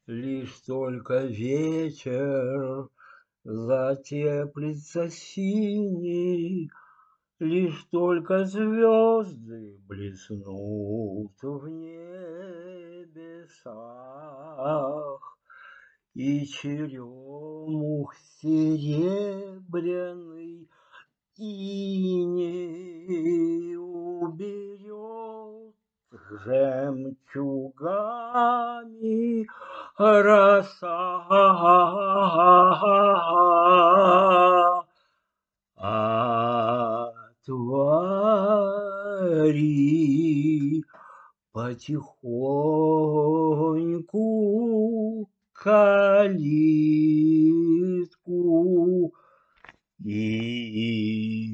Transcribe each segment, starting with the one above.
Лишь только вечер затеплится синий, лишь только звезды блеснут в небесах, и черемух серебряный иней уберет жемчугами роса, отвори потихоньку калитку и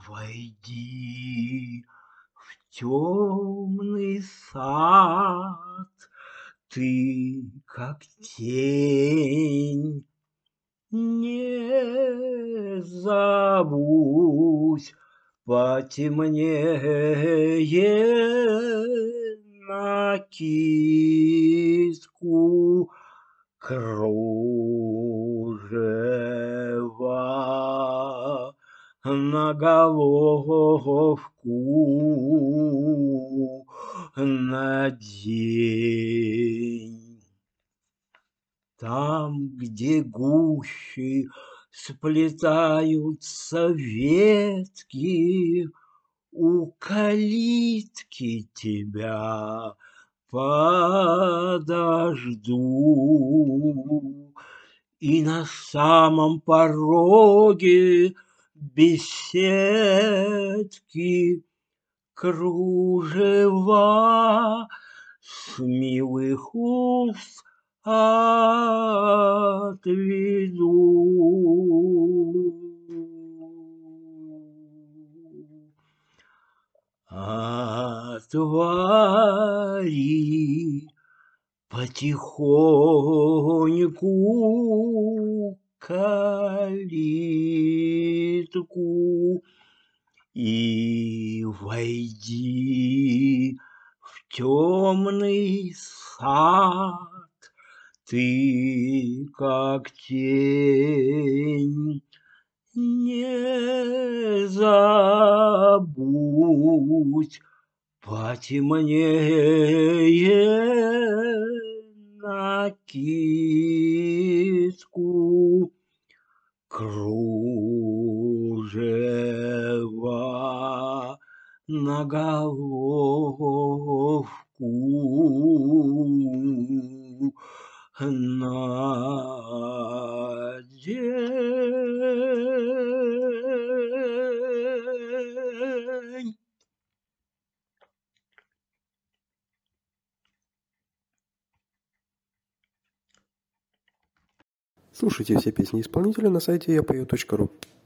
войди в темный сад. Ты, как тень, не забудь, потемнее накидку, кружева на головку надень. Там, где гуще сплетаются ветки, у калитки тебя подожду. И на самом пороге беседки кружева с милых уст отведу. Отвори потихоньку калитку и войди в темный сад. Ты, как тень, не забудь, потемнее накидку, кружева на головку надень. Слушайте все песни исполнителя на сайте yapою.ru.